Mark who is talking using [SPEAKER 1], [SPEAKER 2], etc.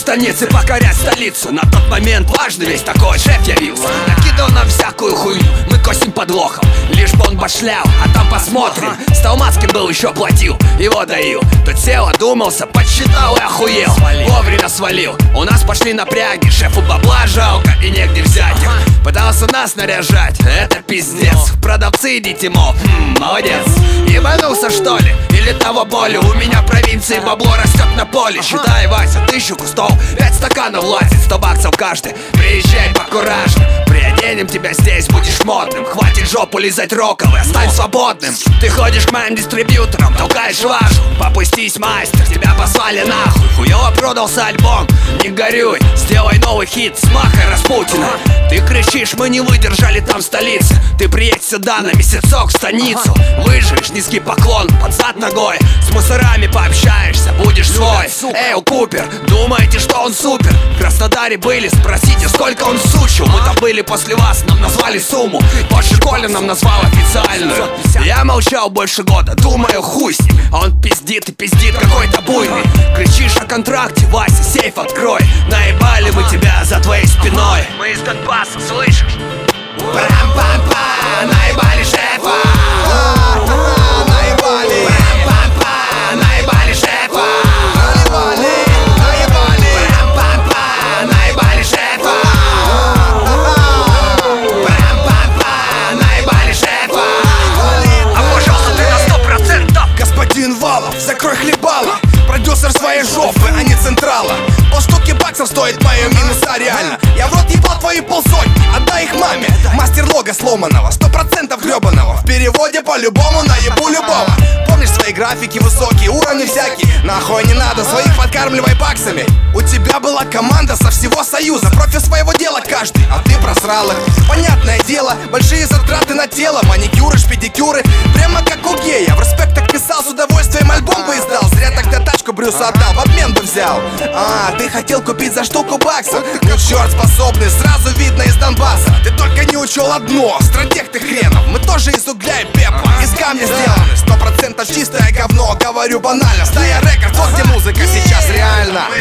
[SPEAKER 1] станицы покорять столицу. На тот момент важный весь такой шеф явился. Накидал нам всякую хуйню, мы косим подлохом, лишь бы он башлял, а там посмотрим. Столмацкий был, еще платил, его доил. Тут сел, одумался, подсчитал и охуел. Вовремя свалил, у нас пошли напряги. Шефу бабла жалко и негде взять их. Пытался нас наряжать, это пиздец. Продавцы идите, мол, молодец. Ебанулся что ли? Или того более? У меня в провинции бабло растет на поле. Считай, Вася, 1000 кустов, 5 стаканов влазит, 100 баксов каждый. Приезжай покуражен, приоденем тебя здесь, будешь модным. Хватит жопу лизать роковый, стань свободным. Ты ходишь к моим дистрибьюторам, толкаешь важу. Попустись, мастер, тебя послали нахуй. Хуёво продался альбом, не горюй. Сделай новый хит с Махой Распутина. Ты кричишь, мы не выдержали там в столице. Ты приедь сюда на месяцок в станицу. Выживешь, низкий поклон, под зад ногой. С мусорами пообщаешься, будешь свой. Эй, Купер, думаете, что он супер? В Краснодаре были, спросите, сколько он сучил. Мы там были после вас, нам назвали сумму. Позже Коля нам назвал официальную. Я молчал больше года, думаю, хуй с ним. А он пиздит и пиздит какой-то буйный. Кричишь о контракте, Вася, сейф открой. Наебали мы тебя за твоей спиной. Мы из Донбасса, слышишь? Прам-пам-пам, наебали шефа. Наебали. Прам-пам-пам, наебали шефа. Наебали. Прам-пам-пам, наебали шефа. Прам-пам-пам, наебали шефа. Облажался ты на 100%.
[SPEAKER 2] Господин Валов, закрой хлебало. Продюсер своей жопы, а не централа. Полштуки баксов стоит мое минуса реально. Я в рот ебал твои полсотни, отдай их маме. Мастер лога сломанного, 100% гребаного. В переводе по-любому наебу любого. Помнишь свои графики высокие, уровни всякие? Нахуй не надо, своих подкармливай баксами. У тебя была команда со всего Союза, профи своего дела каждый, а ты просрал их. Понятное дело, большие затраты на тело, маникюры, шпедикюры, прямо как у гея. В респект так писал, с удовольствием альбом бы издал. Зря тогда тачку Брюсу отдал, в обмен бы взял. Ты хотел купить за штуку баксов. Ну черт способный, сразу видно из Донбасса. Ты только не учел одно, стратег ты хренов. Мы тоже из угля и пепла, из камня сделаны. 100% чистое говно, говорю банально. Стая рекорд, вот где музыка сейчас реально.